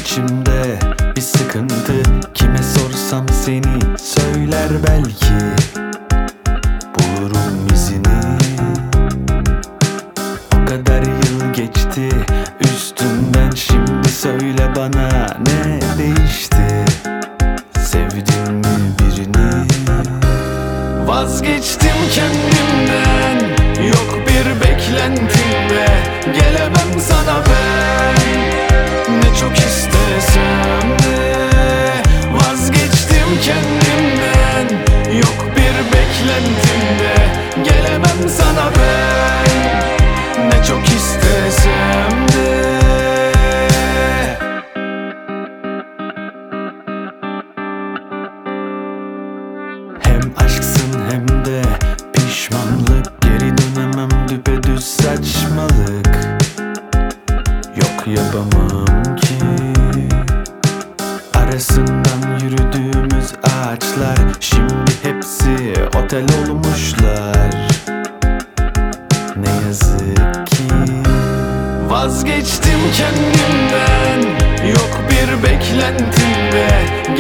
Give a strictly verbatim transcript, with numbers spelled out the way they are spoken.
içimde bir sıkıntı. Kime sorsam seni söyler belki. Bulurum izini. O kadar yıl geçti üstünden, şimdi söyle bana ne değişti? Sevdin mi birini? Vazgeçtim kendimden, yok bir beklentim ve gelemem sana ben. Ne çok istesem de vazgeçtim kendimden, yok bir beklentim de gelemem sana ben. Ne çok istesem de. Hem aşksın hem de pişmanlık, geri dönemem düpedüz saçmalık. Yok yapamam ki. Arasından yürüdüğümüz ağaçlar şimdi hepsi otel olmuşlar. Ne yazık ki. Vazgeçtim kendimden, yok bir beklentim ve